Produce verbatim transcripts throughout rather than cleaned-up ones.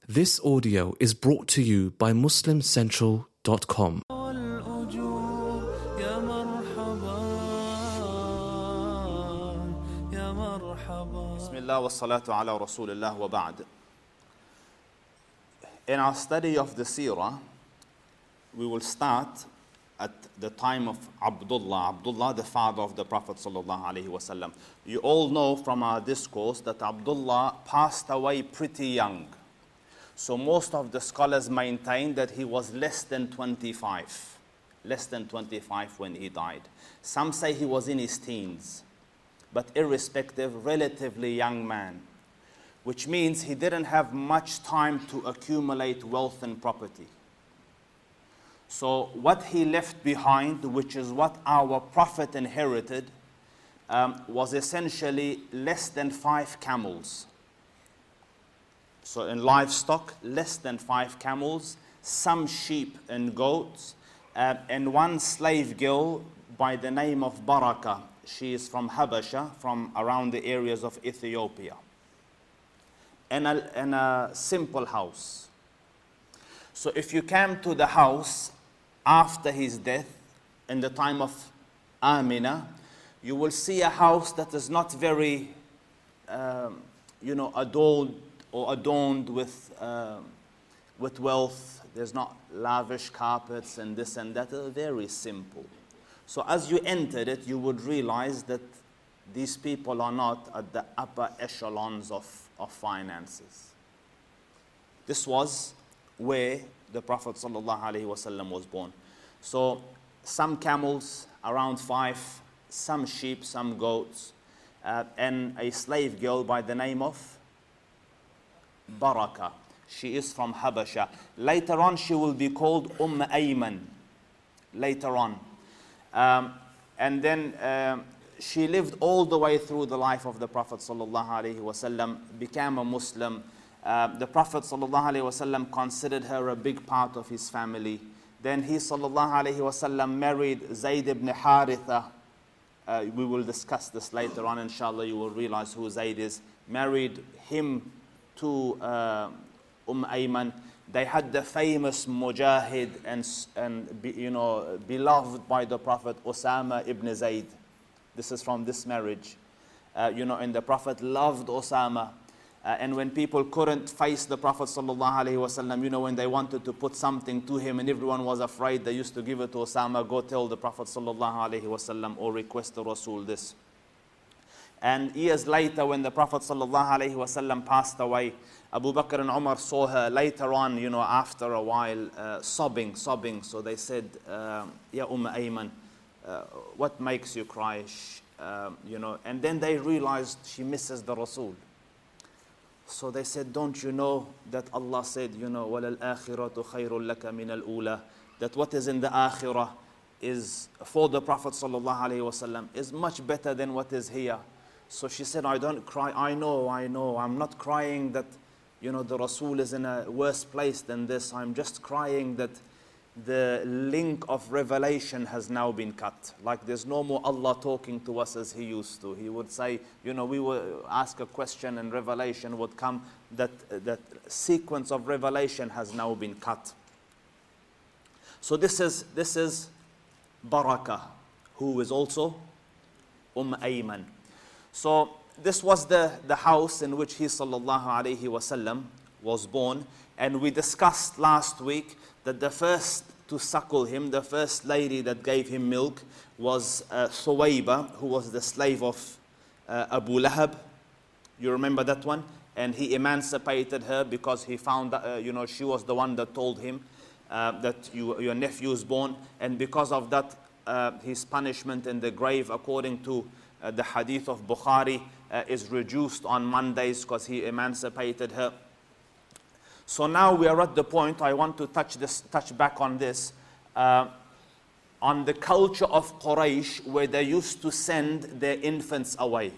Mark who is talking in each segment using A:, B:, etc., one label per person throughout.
A: This audio is brought to you by muslim central dot com.
B: Bismillah wa salatu ala Rasulillah wa ba'd. In our study of the seerah, we will start at the time of Abdullah. Abdullah, the father of the Prophet sallallahu alaihi wasallam. You all know from our discourse that Abdullah passed away pretty young. So most of the scholars maintain that he was less than twenty-five. Less than twenty-five when he died. Some say he was in his teens. But irrespective, relatively young man. Which means he didn't have much time to accumulate wealth and property. So what he left behind, which is what our Prophet inherited, um, was essentially less than five camels. So in livestock, less than five camels, some sheep and goats, uh, and one slave girl by the name of Baraka. She is from Habasha, from around the areas of Ethiopia. And a, and a simple house. So if you came to the house after his death, in the time of Amina, you will see a house that is not very, um, you know, adorned or adorned with, uh, with wealth. There's not lavish carpets and this and that. It's very simple. So as you entered it, you would realize that these people are not at the upper echelons of, of finances. This was where the Prophet ﷺ was born. So some camels, around five, some sheep, some goats, uh, and a slave girl by the name of Baraka. She is from Habasha. Later on, she will be called Umm Ayman. Later on. Um, and then um, she lived all the way through the life of the Prophet ﷺ, became a Muslim. Uh, the Prophet ﷺ considered her a big part of his family. Then he ﷺ married Zayd ibn Haritha. Uh, we will discuss this later on, inshallah. You will realize who Zayd is. Married him to uh, Umm Ayman. They had the famous Mujahid and, and be, you know, beloved by the Prophet, Osama ibn Zayd. This is from this marriage. Uh, you know, and the Prophet loved Osama. Uh, and when people couldn't face the Prophet ﷺ, you know, when they wanted to put something to him and everyone was afraid, they used to give it to Osama, go tell the Prophet ﷺ or request the Rasul this. And years later, when the Prophet ﷺ passed away, Abu Bakr and Umar saw her later on, you know, after a while, uh, sobbing, sobbing. So they said, uh, Ya Umm Ayman, uh, what makes you cry? Uh, you know, and then they realized she misses the Rasul. So they said, don't you know that Allah said, you know, وَلَلْآخِرَةُ خَيْرٌ لَكَ مِنَ الْأُولَى, that what is in the akhirah is for the Prophet ﷺ is much better than what is here. So she said, I don't cry. I know, I know. I'm not crying that, you know, the Rasul is in a worse place than this. I'm just crying that the link of revelation has now been cut. Like there's no more Allah talking to us as He used to. He would say, you know, we would ask a question and revelation would come. That, that sequence of revelation has now been cut. So this is, this is Baraka, who is also Umm Ayman. So this was the, the house in which he sallallahu alayhi wasallam was born. And we discussed last week that the first to suckle him, the first lady that gave him milk was uh, Thuwayba, who was the slave of uh, Abu Lahab. You remember that one? And he emancipated her because he found that, uh, you know, she was the one that told him uh, that you, your nephew is born. And because of that, uh, his punishment in the grave, according to Uh, the hadith of Bukhari, uh, is reduced on Mondays because he emancipated her. So now we are at the point, I want to touch this, touch back on this, uh, on the culture of Quraysh, where they used to send their infants away.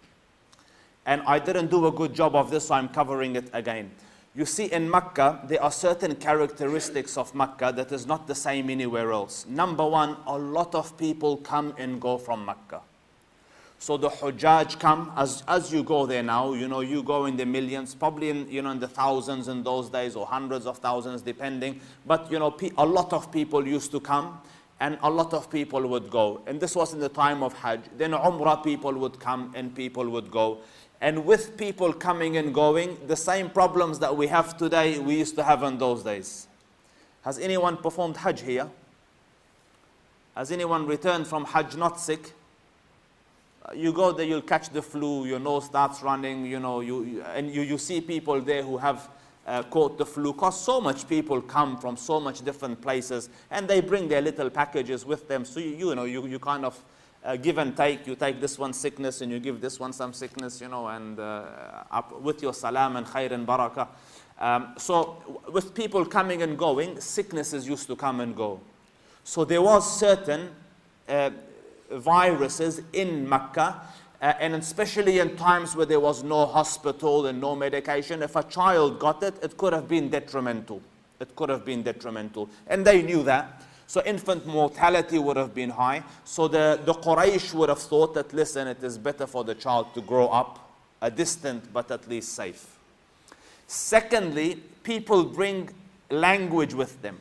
B: And I didn't do a good job of this, so I'm covering it again. You see, in Mecca, there are certain characteristics of Mecca that is not the same anywhere else. Number one, a lot of people come and go from Mecca. So the Hujjaj come, as, as you go there now, you know, you go in the millions, probably in, you know, in the thousands in those days, or hundreds of thousands, depending. But, you know, a lot of people used to come, and a lot of people would go. And this was in the time of Hajj. Then Umrah people would come, and people would go. And with people coming and going, the same problems that we have today, we used to have in those days. Has anyone performed Hajj here? Has anyone returned from Hajj not sick? You go there, you'll catch the flu, your nose starts running, you know, you, you and you, you see people there who have uh, caught the flu, because so much people come from so much different places, and they bring their little packages with them. So, you, you know, you, you kind of uh, give and take. You take this one sickness, and you give this one some sickness, you know, and uh, up with your salam and khair and barakah. Um, so, with people coming and going, sicknesses used to come and go. So, there was certain uh, viruses in Mecca, uh, and especially in times where there was no hospital and no medication, if a child got it, it could have been detrimental. It could have been detrimental. And they knew that. So infant mortality would have been high. So the, the Quraysh would have thought that, listen, it is better for the child to grow up a distant but at least safe. Secondly, people bring language with them.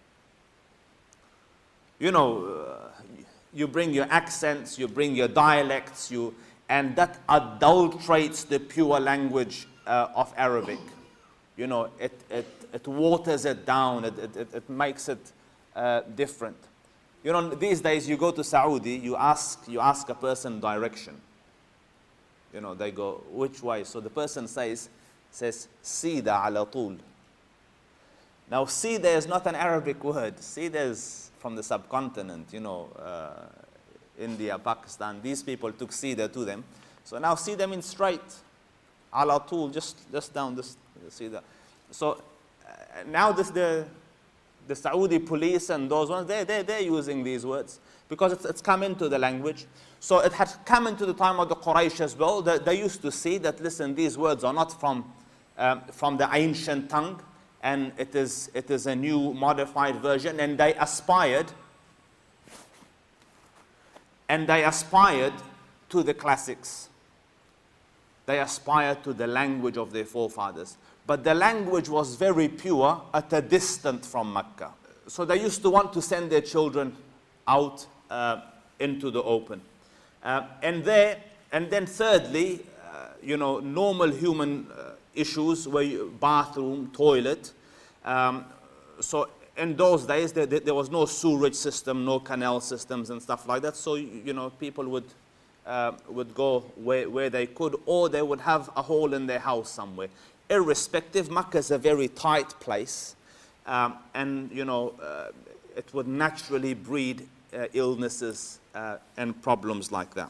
B: You know, uh, you bring your accents, you bring your dialects, you, and that adulterates the pure language uh, of Arabic. You know, it, it, it waters it down, it, it, it makes it uh, different. You know, these days you go to Saudi, you ask, you ask a person direction. You know, they go, which way? So the person says, says, Sida ala tul. Now, Sida is not an Arabic word. Sida is from the subcontinent, you know, uh, India, Pakistan. These people took Sida to them. So now Sida means straight. Ala tul, just, just down this Sida. So uh, now this, the, the Saudi police and those ones, they, they, they're using these words because it's, it's come into the language. So it had come into the time of the Quraysh as well. They, they used to see that, listen, these words are not from, um, from the ancient tongue, and it is, it is a new modified version, and they aspired, and they aspired to the classics. They aspired to the language of their forefathers. But the language was very pure at a distance from Mecca. So they used to want to send their children out uh, into the open. Uh, and, there, and then thirdly, uh, you know, normal human uh, issues where you, bathroom, toilet. Um, so in those days, there, there was no sewage system, no canal systems and stuff like that. So, you know, people would, uh, would go where, where they could, or they would have a hole in their house somewhere. Irrespective, Mecca is a very tight place. Um, and, you know, uh, it would naturally breed uh, illnesses uh, and problems like that.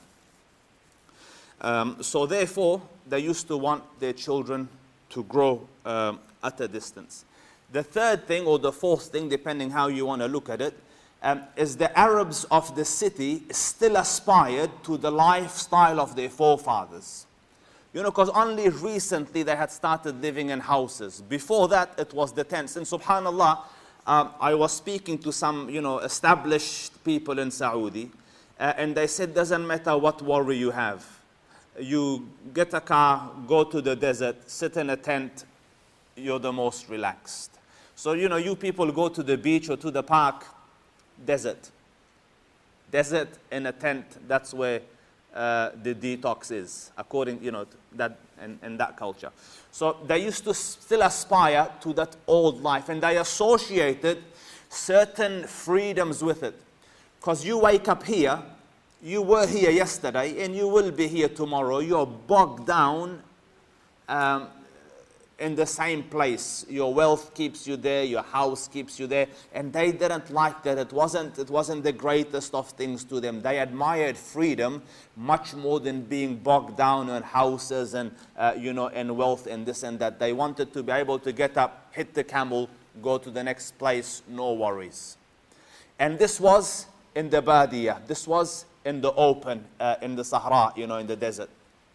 B: Um, so therefore, they used to want their children to grow um, at a distance. The third thing, or the fourth thing, depending how you want to look at it, um, is the Arabs of the city still aspired to the lifestyle of their forefathers. You know, because only recently they had started living in houses. Before that, it was the tents. And subhanAllah, um, I was speaking to some, you know, established people in Saudi, uh, and they said, doesn't matter what worry you have. You get a car, go to the desert, sit in a tent, you're the most relaxed. So, you know, you people go to the beach or to the park, desert. Desert in a tent, that's where uh, the detox is, according, you know, to that and, and that culture. So they used to still aspire to that old life, and they associated certain freedoms with it. Because you wake up here, you were here yesterday, and you will be here tomorrow. You're bogged down um, in the same place. Your wealth keeps you there, your house keeps you there, and they didn't like that. It wasn't, it wasn't the greatest of things to them. They admired freedom much more than being bogged down in houses and, uh, you know, and wealth and this and that. They wanted to be able to get up, hit the camel, go to the next place, no worries. And this was in the Badiyah. This was in the open, uh, in the Sahara, you know, in the desert.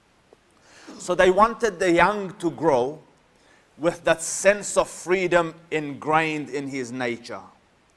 B: So they wanted the young to grow with that sense of freedom ingrained in his nature.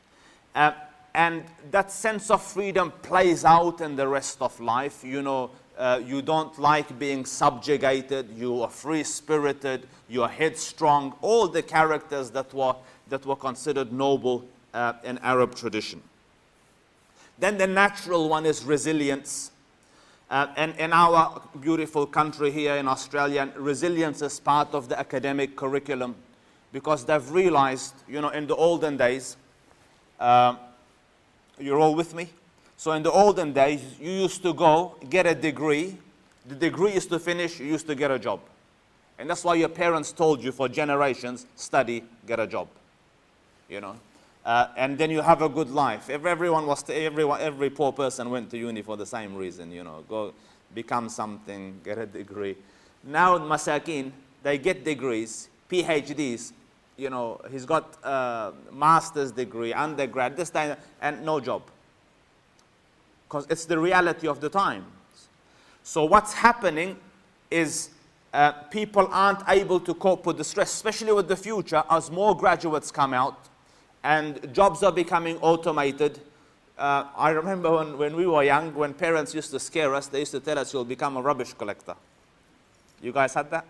B: Uh, and that sense of freedom plays out in the rest of life. You know, uh, you don't like being subjugated, you are free-spirited, you are headstrong, all the characters that were, that were considered noble uh, in Arab tradition. Then the natural one is resilience. Uh, and in our beautiful country here in Australia, resilience is part of the academic curriculum because they've realized, you know, in the olden days, uh, you're all with me? So in the olden days, you used to go, get a degree. The degree is to finish, you used to get a job. And that's why your parents told you for generations, study, get a job. You know? Uh, and then you have a good life. If everyone was, to, everyone, every poor person went to uni for the same reason, you know, go become something, get a degree. Now Masakin, they get degrees, PhDs, you know, he's got a master's degree, undergrad, this time, and no job. Because it's the reality of the times. So what's happening is uh, people aren't able to cope with the stress, especially with the future, as more graduates come out, and jobs are becoming automated. Uh, I remember when, when we were young, when parents used to scare us, they used to tell us you'll become a rubbish collector. You guys had that?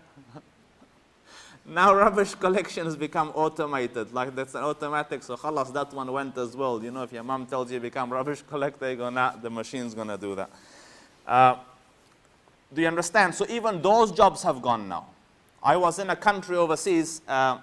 B: Now rubbish collection has become automated, like that's an automatic, so khalas, that one went as well. You know, if your mom tells you become rubbish collector, you go, nah, the machine's going to do that. Uh, do you understand? So even those jobs have gone now. I was in a country overseas, uh,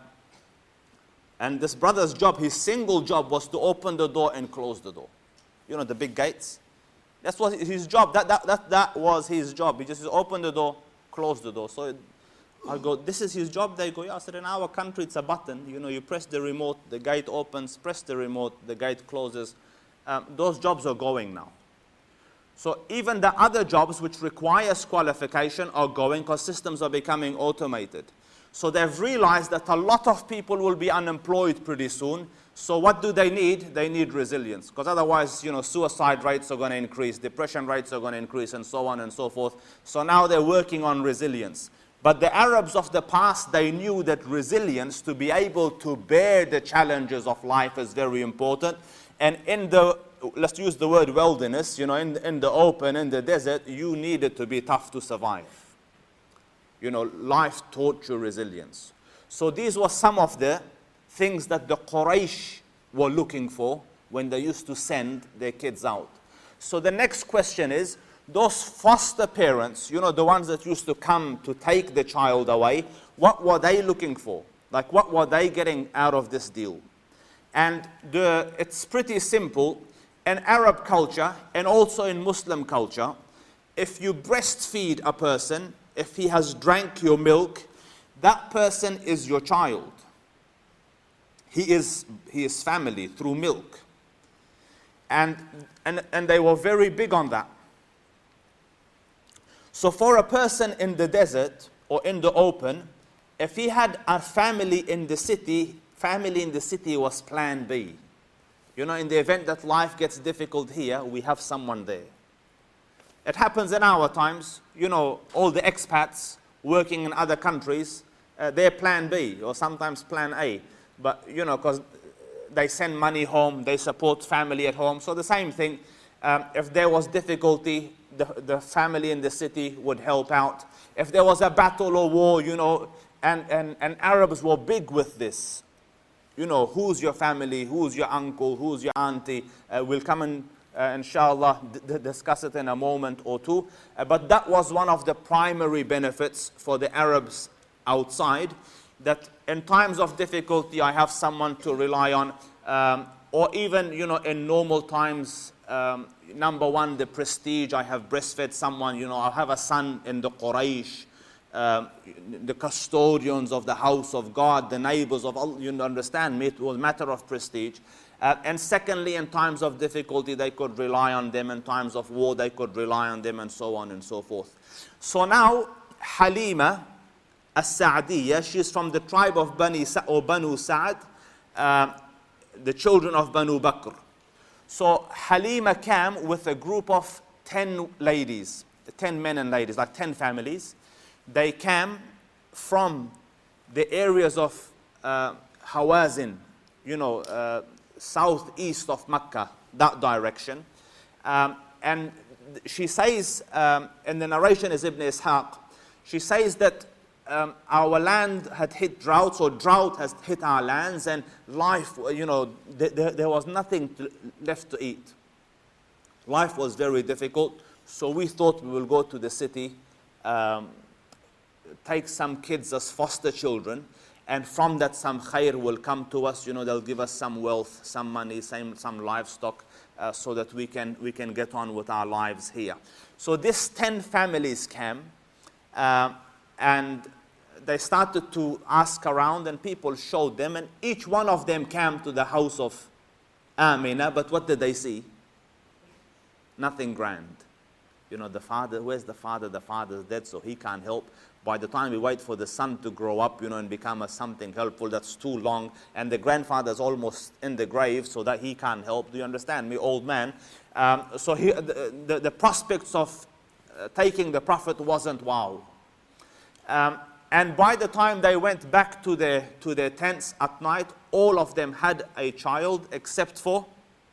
B: and this brother's job, his single job was to open the door and close the door. You know, the big gates? That's what his job, that, that, that, that was his job. He just open the door, close the door. So it, I go, this is his job? They go, yeah. I said, in our country, it's a button. You know, you press the remote, the gate opens, press the remote, the gate closes. Um, those jobs are going now. So even the other jobs which requires qualification are going because systems are becoming automated. So they've realized that a lot of people will be unemployed pretty soon. So what do they need? They need resilience. Because otherwise, you know, suicide rates are going to increase, depression rates are going to increase, and so on and so forth. So now they're working on resilience. But the Arabs of the past, they knew that resilience, to be able to bear the challenges of life, is very important. And in the, let's use the word wilderness, you know, in, in the open, in the desert, you needed to be tough to survive. You know, life taught you resilience. So these were some of the things that the Quraysh were looking for when they used to send their kids out. So the next question is, those foster parents, you know, the ones that used to come to take the child away, what were they looking for? Like, what were they getting out of this deal? And the, it's pretty simple. In Arab culture, and also in Muslim culture, if you breastfeed a person, if he has drank your milk, that person is your child. He is, he is family through milk. And, and, and they were very big on that. So for a person in the desert or in the open, if he had a family in the city, family in the city was plan B. You know, in the event that life gets difficult here, we have someone there. It happens in our times, you know, all the expats working in other countries, uh, they're plan B or sometimes plan A. But, you know, because they send money home, they support family at home. So the same thing, um, if there was difficulty, the, the family in the city would help out. If there was a battle or war, you know, and, and, and Arabs were big with this. You know, who's your family, who's your uncle, who's your auntie. Uh, we'll come and, uh, inshallah, d discuss it in a moment or two. Uh, but that was one of the primary benefits for the Arabs outside, that in times of difficulty, I have someone to rely on. Um, or even, you know, in normal times, um, number one, the prestige. I have breastfed someone, you know, I have a son in the Quraysh. Um, the custodians of the house of God, the neighbors of Allah, you understand me, it was a matter of prestige. Uh, and secondly, in times of difficulty, they could rely on them. In times of war, they could rely on them, and so on and so forth. So now, Halima as-Sa'diyya, she's from the tribe of Bani Sa or Banu Sa'd, uh, the children of Banu Bakr. So Halima came with a group of ten ladies, ten men and ladies, like ten families. They came from the areas of uh, Hawazin, you know, uh, southeast of Mecca, that direction. Um, and she says, um, and the narration is Ibn Ishaq, she says that um, our land had hit drought, so drought has hit our lands, and life, you know, th th there was nothing to, left to eat. Life was very difficult, so we thought we will go to the city, um, take some kids as foster children, and from that some khair will come to us, you know, they'll give us some wealth, some money, some, some livestock, uh, so that we can, we can get on with our lives here. So this ten families came, uh, and they started to ask around, and people showed them, and each one of them came to the house of Amina, but what did they see? Nothing grand. You know, the father, where's the father? The father's dead, so he can't help. By the time we wait for the son to grow up, you know, and become a something helpful, that's too long. And the grandfather's almost in the grave, so that he can't help. Do you understand me, old man? Um, so he, the, the, the prospects of uh, taking the Prophet wasn't wow. Um, and by the time they went back to their, to their tents at night, all of them had a child except for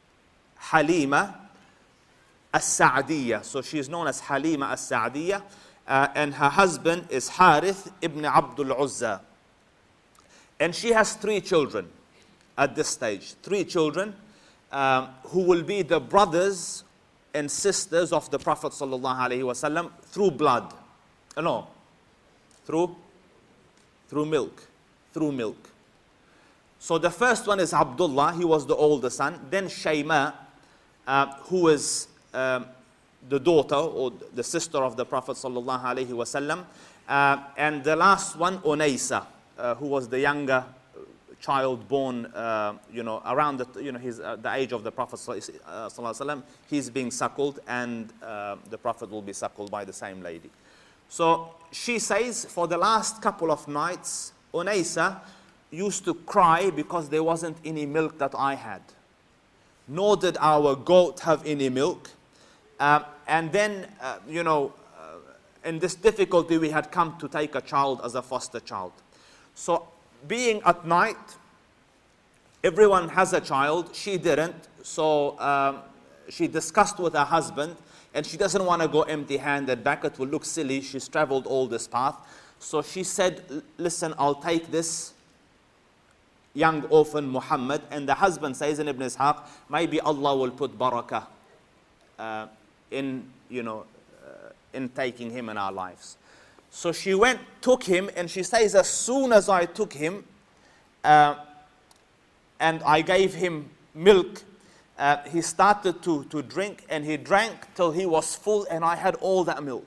B: Halima As-Sa'diyya. So she is known as Halima As-Sa'diyya. Uh, and her husband is Harith ibn Abdul Uzza. And she has three children at this stage. Three children um, who will be the brothers and sisters of the Prophet sallallahu alaihi wasallam through blood. Uh, no, through, through milk. Through milk. So the first one is Abdullah, he was the older son. Then Shayma, uh, who is um, the daughter or the sister of the Prophet sallallahu alaihi wasallam, uh, and the last one Unaysa, uh, who was the younger child born, uh, you know, around the, you know, his, uh, the age of the Prophet sallallahu alaihi wasallam. He's being suckled, and uh, the Prophet will be suckled by the same lady. So she says, for the last couple of nights, Unaysa used to cry because there wasn't any milk that I had, nor did our goat have any milk. Um, and then, uh, you know, uh, in this difficulty, we had come to take a child as a foster child. So, being at night, everyone has a child. She didn't. So, um, she discussed with her husband, and she doesn't want to go empty-handed back. It will look silly. She's traveled all this path. So, she said, listen, I'll take this young orphan Muhammad. And the husband says in Ibn Ishaq, maybe Allah will put barakah Uh, in, you know, uh, in taking him in our lives. So she went, took him, and she says, as soon as I took him, uh, and I gave him milk, uh, he started to, to drink, and he drank till he was full, and I had all that milk.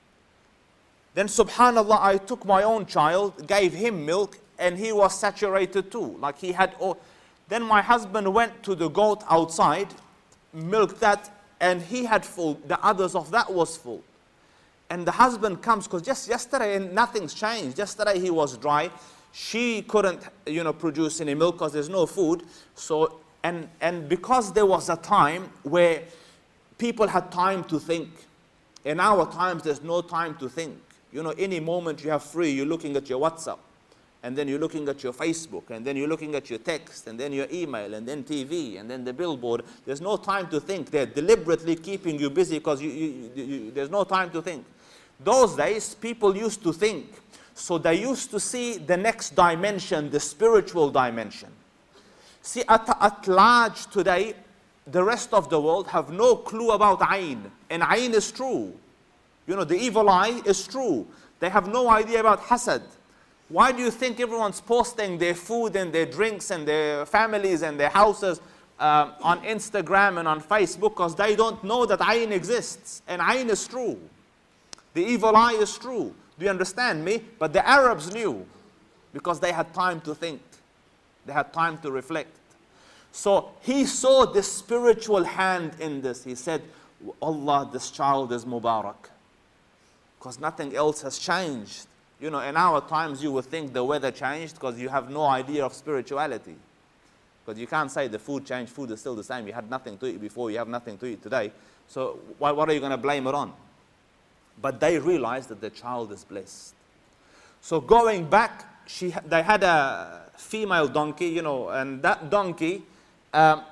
B: Then subhanallah, I took my own child, gave him milk, and he was saturated too, like he had all. Then my husband went to the goat outside, milked that, and he had full, the others of that was full. And the husband comes, because just yesterday, and nothing's changed. Yesterday he was dry. She couldn't, you know, produce any milk because there's no food. So, and, and because there was a time where people had time to think. In our times, there's no time to think. You know, any moment you have free, you're looking at your WhatsApp. And then you're looking at your Facebook, and then you're looking at your text, and then your email, and then T V, and then the billboard. There's no time to think. They're deliberately keeping you busy because you, you, you, there's no time to think. Those days, people used to think. So they used to see the next dimension, the spiritual dimension. See, at, at large today, the rest of the world have no clue about Ayn. And Ayn is true. You know, the evil eye is true. They have no idea about Hasad. Why do you think everyone's posting their food and their drinks and their families and their houses uh, on Instagram and on Facebook? Because they don't know that Ayn exists. And Ayn is true. The evil eye is true. Do you understand me? But the Arabs knew because they had time to think. They had time to reflect. So he saw this spiritual hand in this. He said, Allah, this child is Mubarak. Because nothing else has changed. You know, in our times, you would think the weather changed because you have no idea of spirituality. Because you can't say the food changed, food is still the same. You had nothing to eat before, you have nothing to eat today. So why, what are you going to blame it on? But they realized that the child is blessed. So going back, she, they had a female donkey, you know, and that donkey, um,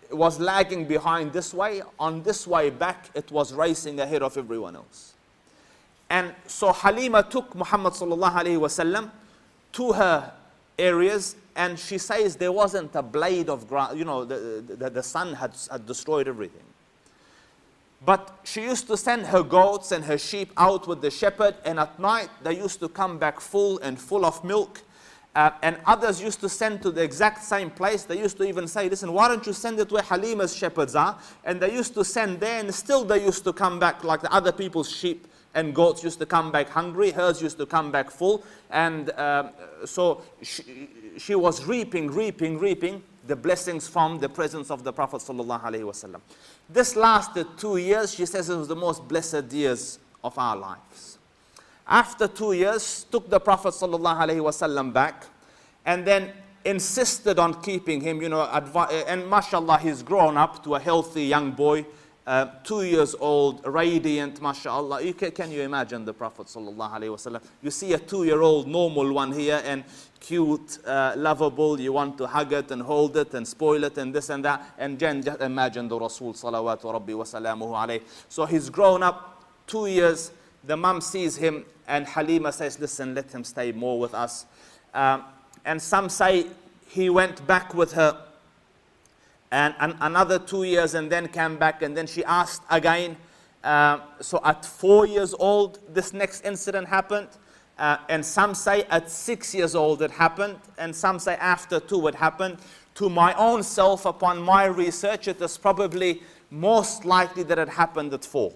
B: was lagging behind this way. On this way back, it was racing ahead of everyone else. And so Halima took Muhammad sallallahu alayhi wasallam to her areas, and she says there wasn't a blade of grass. You know, the, the, the sun had, had destroyed everything. But she used to send her goats and her sheep out with the shepherd, and at night they used to come back full and full of milk. Uh, and others used to send to the exact same place. They used to even say, listen, why don't you send it where Halima's shepherds are? And they used to send there, and still they used to come back like the other people's sheep and goats used to come back hungry. Hers used to come back full. And um, so she, she was reaping, reaping, reaping the blessings from the presence of the Prophet sallallahu alaihi wasallam. This lasted two years. She says it was the most blessed years of our lives. After two years, took the Prophet sallallahu alaihi wasallam back, and then insisted on keeping him. You know, advi- and mashallah, he's grown up to a healthy young boy, uh, two years old, radiant, mashallah. You can, can you imagine the Prophet sallallahu alaihi wasallam? You see a two-year-old normal one here, and cute, uh, lovable. You want to hug it and hold it and spoil it and this and that. And then just imagine the Rasul salawatu rabbi wa salamuhu alayhi. So he's grown up two years. The mum sees him, and Halima says, listen, let him stay more with us. Um, and some say he went back with her and, and another two years and then came back, and then she asked again. Uh, so at four years old, this next incident happened. Uh, and some say at six years old it happened, and some say after two it happened. To my own self, upon my research, it is probably most likely that it happened at four.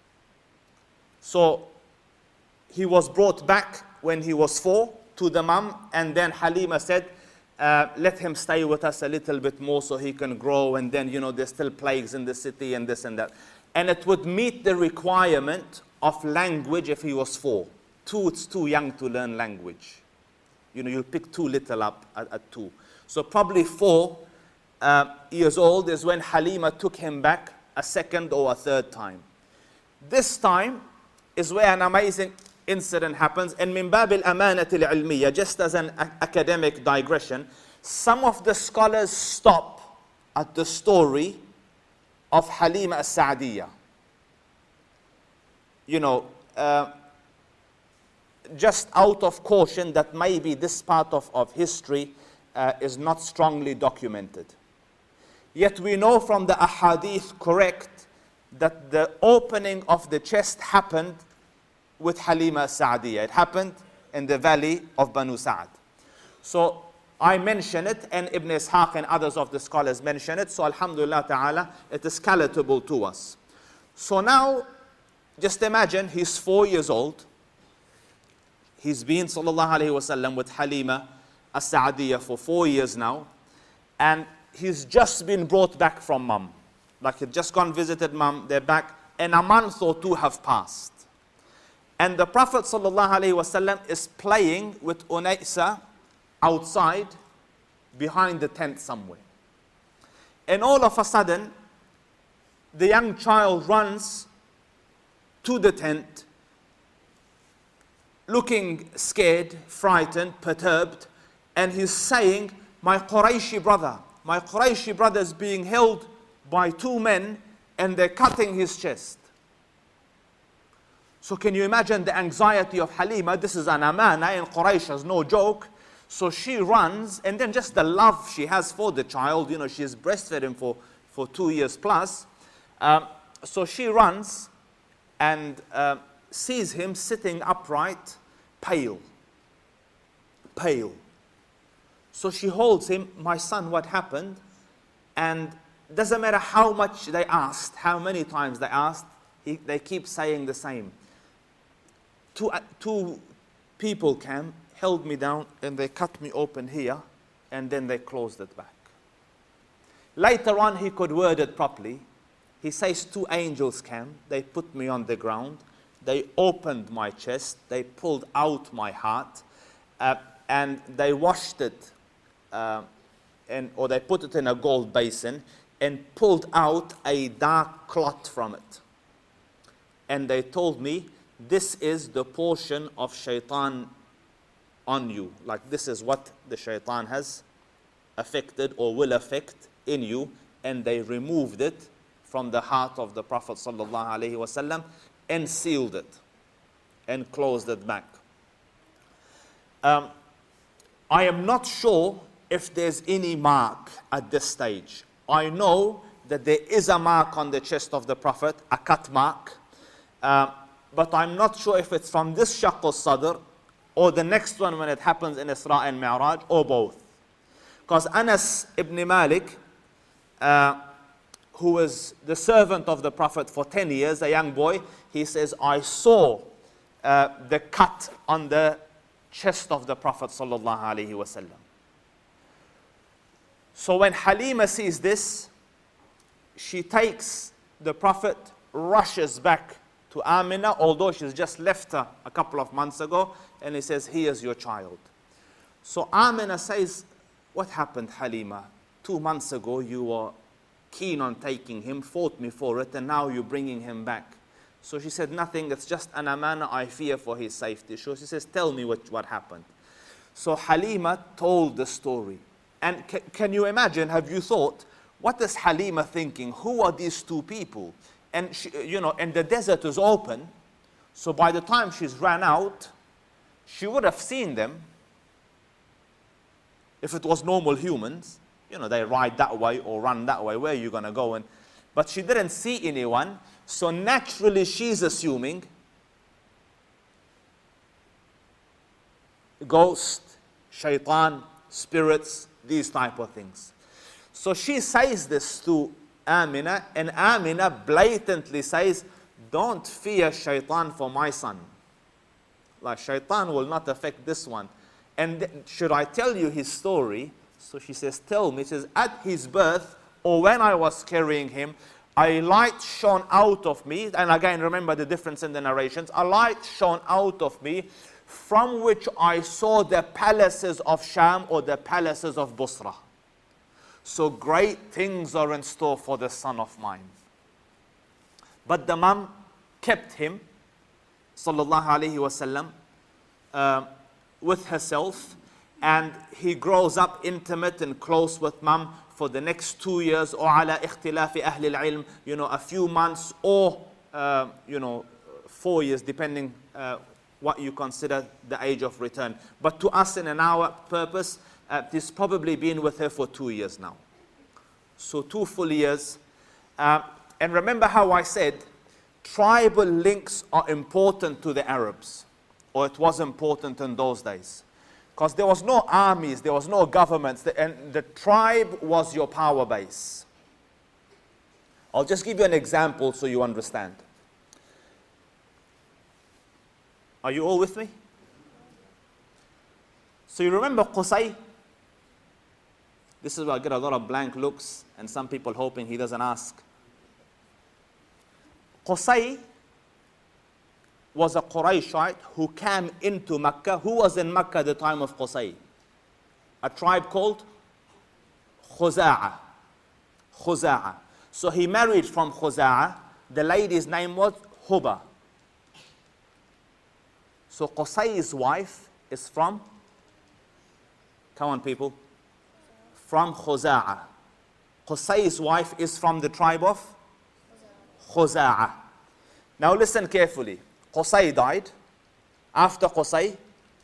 B: So he was brought back when he was four to the mum, and then Halima said, uh, let him stay with us a little bit more so he can grow, and then, you know, there's still plagues in the city and this and that. And it would meet the requirement of language if he was four. Two, it's too young to learn language. You know, you'll pick too little up at, at two. So probably four uh, years old is when Halima took him back a second or a third time. This time is where an amazing incident happens. And min bab al-amanat al-ilmiyya, just as an a- academic digression, some of the scholars stop at the story of Halima as-Sa'diyya. You know, uh, just out of caution that maybe this part of, of history uh, is not strongly documented. Yet we know from the ahadith correct that the opening of the chest happened with Halima as-Sa'diyya. It happened in the valley of Banu Sa'd. So I mention it, and Ibn Ishaq and others of the scholars mention it. So alhamdulillah ta'ala, it is palatable to us. So now, just imagine he's four years old. He's been, sallallahu alayhi wasallam, with Halima as-Sa'diyya for four years now. And he's just been brought back from mum. Like he'd just gone visited mum, they're back, and a month or two have passed. And the Prophet sallallahu alayhi wasallam is playing with Unaysa outside, behind the tent somewhere. And all of a sudden, the young child runs to the tent, looking scared, frightened, perturbed, and he's saying, my Qurayshi brother, my Qurayshi brother is being held by two men, and they're cutting his chest. So can you imagine the anxiety of Halima? This is an amana in Quraysh, is no joke. So she runs, and then just the love she has for the child, you know, she's breastfed him for, for two years plus. Um, so she runs and uh, sees him sitting upright, pale, pale. So she holds him, my son, what happened? And doesn't matter how much they asked, how many times they asked, he, they keep saying the same. Two, uh, two people came, held me down, and they cut me open here, and then they closed it back. Later on, he could word it properly. He says two angels came, they put me on the ground, they opened my chest, they pulled out my heart, uh, and they washed it, uh, and, or they put it in a gold basin, and pulled out a dark clot from it. And they told me, this is the portion of shaitan on you. Like this is what the shaitan has affected or will affect in you, and they removed it from the heart of the Prophet sallallahu alaihi wasallam and sealed it and closed it back. Um, I am not sure if there's any mark at this stage. I know that there is a mark on the chest of the Prophet, a cut mark, uh, but I'm not sure if it's from this shaq al-sadr or the next one when it happens in Isra and Mi'raj, or both. Because Anas ibn Malik, uh, who was the servant of the Prophet for ten years, a young boy, he says, I saw uh, the cut on the chest of the Prophet sallallahu alaihi wasallam. So when Halima sees this, she takes the Prophet, rushes back to Amina, although she's just left her a couple of months ago, and he says, here's your child. So Amina says, what happened, Halima? Two months ago you were keen on taking him, fought me for it, and now you're bringing him back. So she said, nothing, it's just an amana, I fear for his safety. So she says, tell me what, what happened. So Halima told the story. And ca can you imagine, have you thought, what is Halima thinking? Who are these two people? And she, you know, and the desert is open, so by the time she's ran out, she would have seen them. If it was normal humans, you know, they ride that way or run that way, where are you going to go? And, but she didn't see anyone, so naturally she's assuming ghost, shaitan, spirits, these type of things. So she says this to Amina, and Amina blatantly says, don't fear shaitan for my son. Like, shaitan will not affect this one. And should I tell you his story? So she says, tell me. She says, at his birth, or when I was carrying him, a light shone out of me. And again, remember the difference in the narrations. A light shone out of me, from which I saw the palaces of Sham, or the palaces of Busra. So great things are in store for this son of mine. But the mom kept him, sallallahu alaihi wasallam, uh, with herself, and he grows up intimate and close with mom for the next two years, or ala ikhtilafi ahli al-ilm, you know, a few months, or uh, you know, four years, depending uh, what you consider the age of return. But to us, in an our purpose, uh, he's probably been with her for two years now. So two full years. Uh, and remember how I said, tribal links are important to the Arabs, or it was important in those days. Because there was no armies, there was no governments, and the tribe was your power base. I'll just give you an example so you understand. Are you all with me? So you remember Qusay? This is where I get a lot of blank looks and some people hoping he doesn't ask. Qusay was a Qurayshite who came into Mecca. Who was in Mecca at the time of Qusay? A tribe called Khuza'a. Khuza'a. So he married from Khuza'a. The lady's name was Huba. So Qusay's wife is from, come on people, from Khuza'a. Qusay's wife is from the tribe of Khuza'a. Now listen carefully. Qusay died. After Qusay,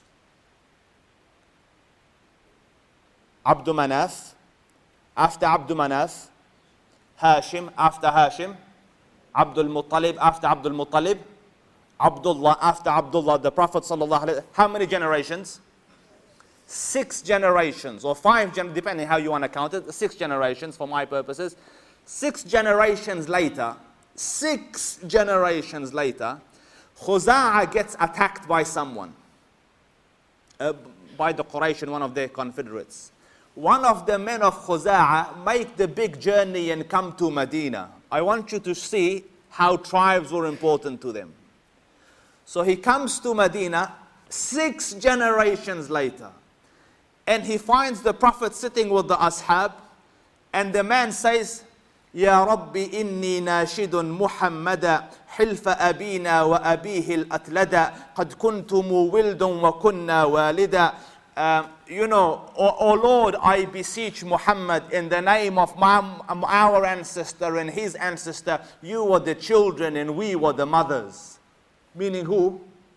B: Abdu Manaf. After Abdu Manaf, Hashim. After Hashim, Abdul Muttalib. After Abdul Muttalib, Abdullah. After Abdullah, the Prophet sallallahu alaihi wasallam. How many generations? Six generations, or five, gen depending how you want to count it. Six generations for my purposes. Six generations later, six generations later, Khuza'a gets attacked by someone, uh, by the Quraysh and one of their confederates. One of the men of Khuza'a make the big journey and come to Medina. I want you to see how tribes were important to them. So he comes to Medina six generations later, and he finds the Prophet sitting with the ashab, and the man says, Ya Rabbi inni nashidun Muhammada hilfa abina wa abihi al-atlada qad kuntum wildun wa kunna walida um, you know, oh, oh Lord, I beseech Muhammad in the name of my, our ancestor and his ancestor, you were the children and we were the mothers. Meaning who?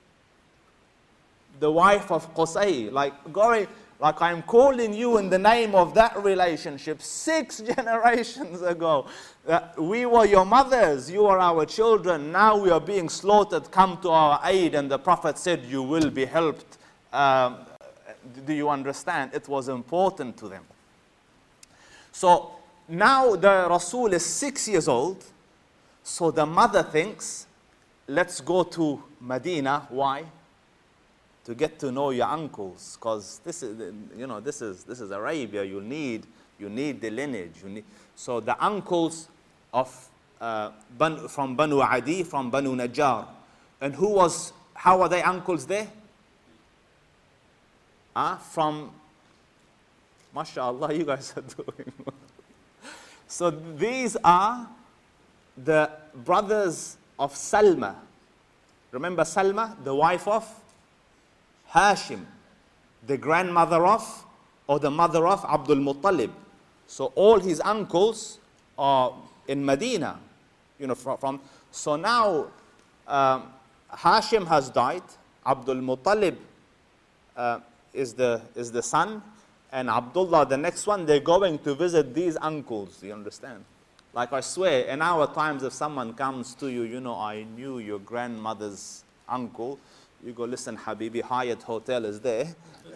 B: The wife of Qusay. Like going, like I'm calling you in the name of that relationship six generations ago. Uh, we were your mothers, you are our children, now we are being slaughtered, come to our aid. And the Prophet said, you will be helped. Um, do you understand? It was important to them. So now the Rasul is six years old. So the mother thinks, let's go to Medina. Why? To get to know your uncles, because this is, you know, this is this is Arabia. You need you need the lineage. You need so the uncles of uh, Ban, from Banu Adi, from Banu Najjar, and who was? How are they uncles there? Ah, uh, from, mashallah, you guys are doing well. So these are the brothers of Salma. Remember Salma, the wife of Hashim, the grandmother of, or the mother of Abdul Muttalib. So all his uncles are in Medina, you know, from, from so now um, Hashim has died, Abdul Muttalib uh, is the is the son, and Abdullah, the next one, they're going to visit these uncles, you understand? Like I swear, in our times, if someone comes to you, you know, I knew your grandmother's uncle, you go, listen, Habibi, Hyatt Hotel is there.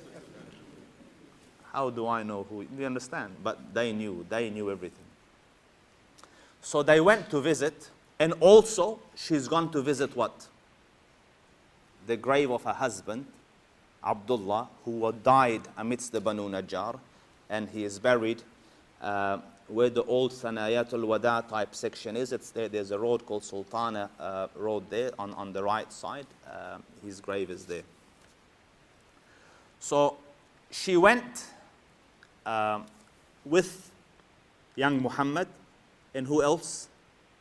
B: How do I know who? You understand? But they knew. They knew everything. So they went to visit. And also, she's gone to visit what? The grave of her husband, Abdullah, who died amidst the Banu Najjar. And he is buried uh, where the old Thanayatul Wada type section is. It's there. There's a road called Sultana uh, Road there on, on the right side. Uh, his grave is there. So she went uh, with young Muhammad, and who else?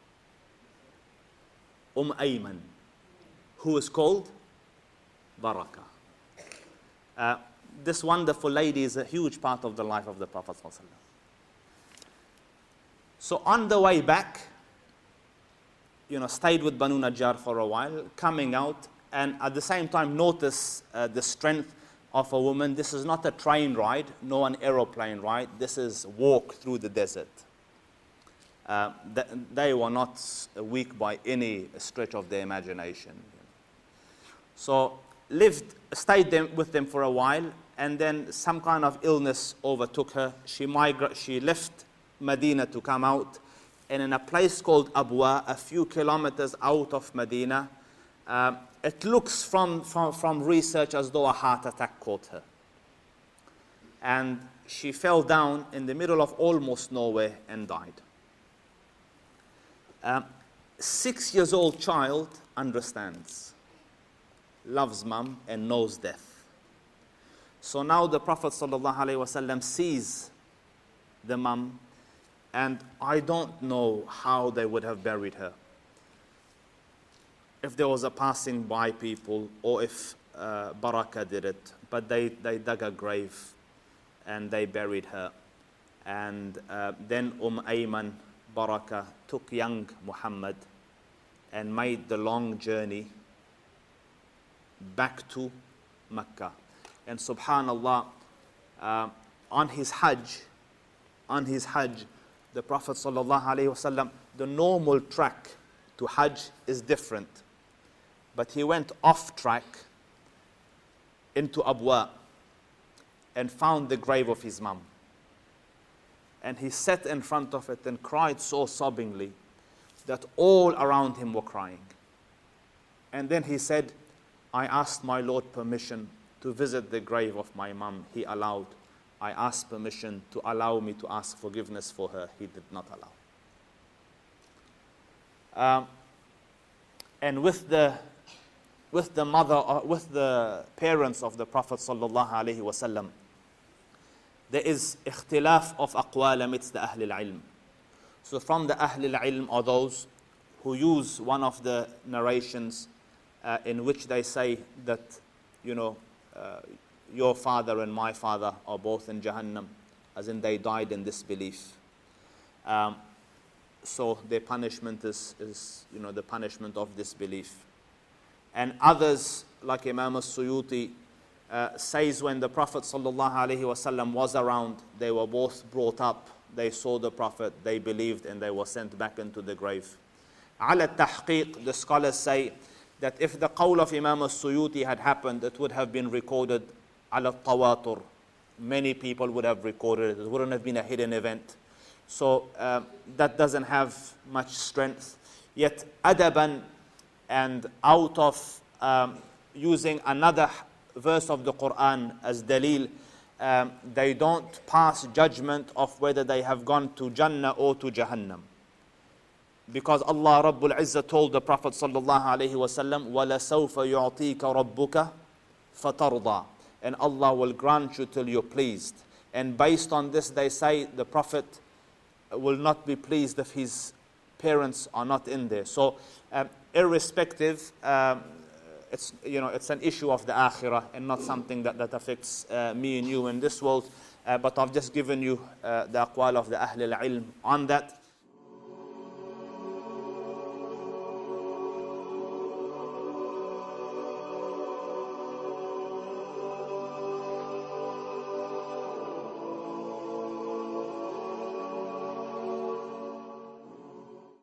B: Umm Ayman, who is called Barakah. Uh, this wonderful lady is a huge part of the life of the Prophet ﷺ. So on the way back, you know, stayed with Banu Najjar for a while, coming out, and at the same time notice uh, the strength of a woman. This is not a train ride, nor an aeroplane ride. This is walk through the desert. Uh, th they were not weak by any stretch of their imagination. So lived, stayed them, with them for a while, and then some kind of illness overtook her. She migra- she left Medina to come out, and in a place called Abwa, a few kilometers out of Medina, uh, it looks from, from, from research as though a heart attack caught her. And she fell down in the middle of almost nowhere and died. Um, six years old child understands, loves mom and knows death. So now the Prophet ﷺ sees the mom, and I don't know how they would have buried her. If there was a passing by people, or if uh, Barakah did it, but they, they dug a grave and they buried her. And uh, then Umm Ayman, Barakah, took young Muhammad and made the long journey back to Mecca. And subhanallah, uh, on his Hajj, on his Hajj, the Prophet sallallahu alaihi wasallam, the normal track to Hajj is different. But he went off track into Abwa and found the grave of his mom. And he sat in front of it and cried so sobbingly that all around him were crying. And then he said, I asked my Lord permission to visit the grave of my mom. He allowed. I asked permission to allow me to ask forgiveness for her. He did not allow. Um, and with the with the mother, uh, with the parents of the Prophet sallallahu alaihi wasallam, there is ikhtilaf of aqwal amidst the Ahl al-Ilm. So from the Ahl al-Ilm are those who use one of the narrations uh, in which they say that, you know, uh, your father and my father are both in Jahannam, as in they died in disbelief. Um, so their punishment is, is, you know, the punishment of disbelief. And others, like Imam al-Suyuti, uh, says when the Prophet sallallahu alaihi wasallam was around, they were both brought up, they saw the Prophet, they believed, and they were sent back into the grave. Ala tahqiq, the scholars say that if the qawl of Imam al-Suyuti had happened, it would have been recorded ala tawatur. Many people would have recorded it. It wouldn't have been a hidden event. So um, that doesn't have much strength. Yet adaban, and out of um, using another verse of the Quran as dalil, um, they don't pass judgment of whether they have gone to Jannah or to Jahannam. Because Allah Rabbul Izzah told the Prophet sallallahu alaihi wasallam, وَلَسَوْفَ يُعْطِيكَ رَبُّكَ فَتَرْضَى, and Allah will grant you till you're pleased. And based on this, they say the Prophet will not be pleased if his parents are not in there. So, um, irrespective, um, it's, you know, it's an issue of the akhirah and not something that, that affects uh, me and you in this world. Uh, but I've just given you uh, the aqwal of the Ahl al-Ilm on that.